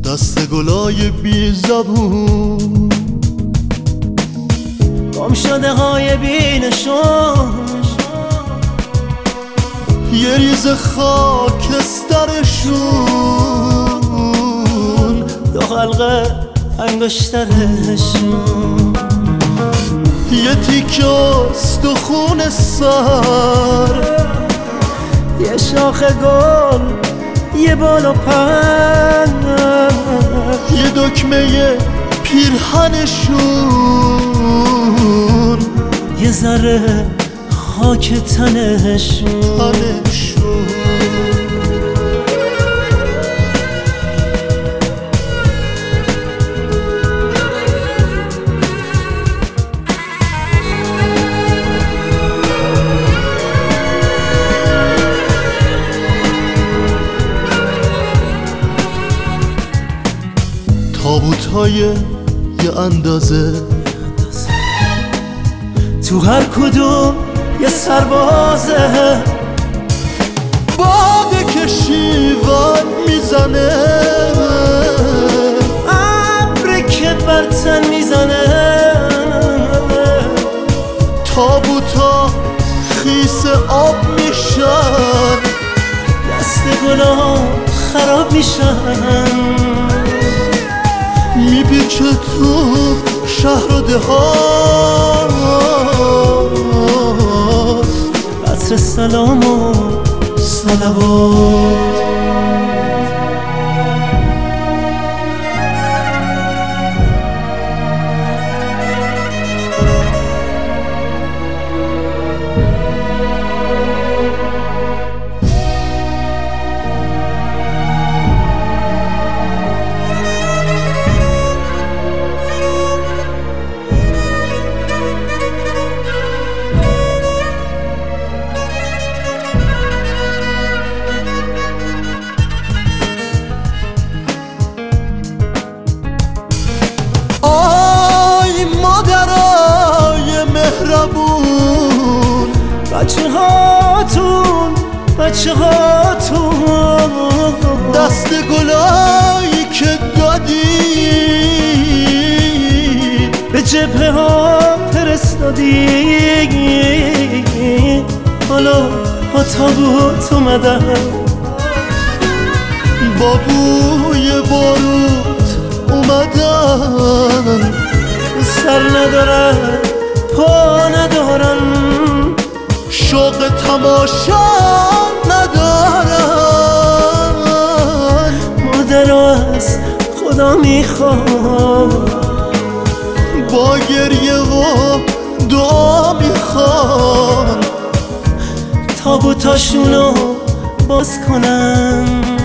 دست گلای بی زبون، گم شده های بی نشون، یه ریز خاکسترشون، دو حلقه انگشترشون، یه تیکه استخون سر، یه شاخ گل، یه بال و پر، یه دکمه پیرهنشون، یه ذره خاک تنشون. تابوت‌های یه اندازه، تو هر کدوم یه سربازه، باده که شیون میزنه، ابری که بر تن میزنه، تابوتا خیس آب میشن، دست گلا خراب میشن، میپیچه تو شهر و دهات، عطر سلام و صلوات. بچه هاتون دست گلایی که دادی، به جبهه ها فرستادی، حالا با تابوت اومدن، با بوی باروت اومدن، سر ندارن پا ندارن، شوق تماشا ندارن، مادر از خدا میخواد، با گریه و دعا میخوان، تابوتاشونو باز کنن،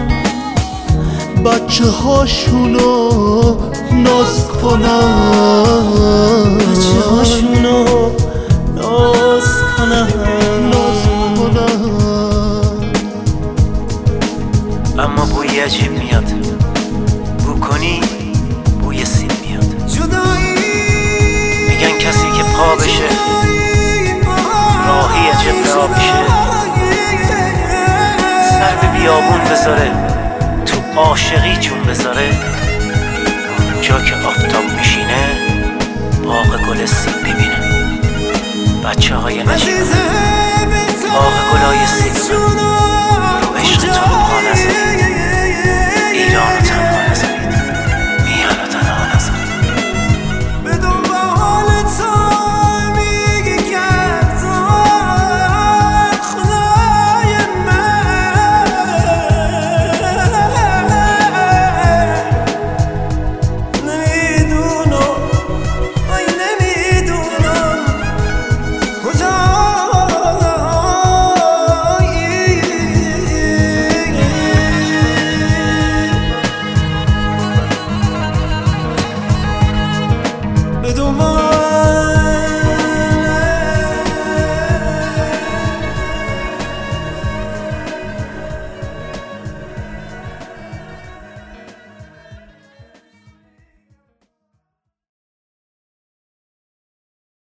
بچه هاشونو ناز کنن، بچه هاشونو ناز کنن. اما بوی عجیب میاد، بو کنی بوی سیب میاد. میگن کسی که پا بشه راهی عجب راه بشه، سر به بیابون بذاره تو عاشقی جون بذاره، اونجا که آفتاب میشینه باغ گل سیب ببینه، بچه های نشینه باغ گلای سیب رو عشق تو پا نزن.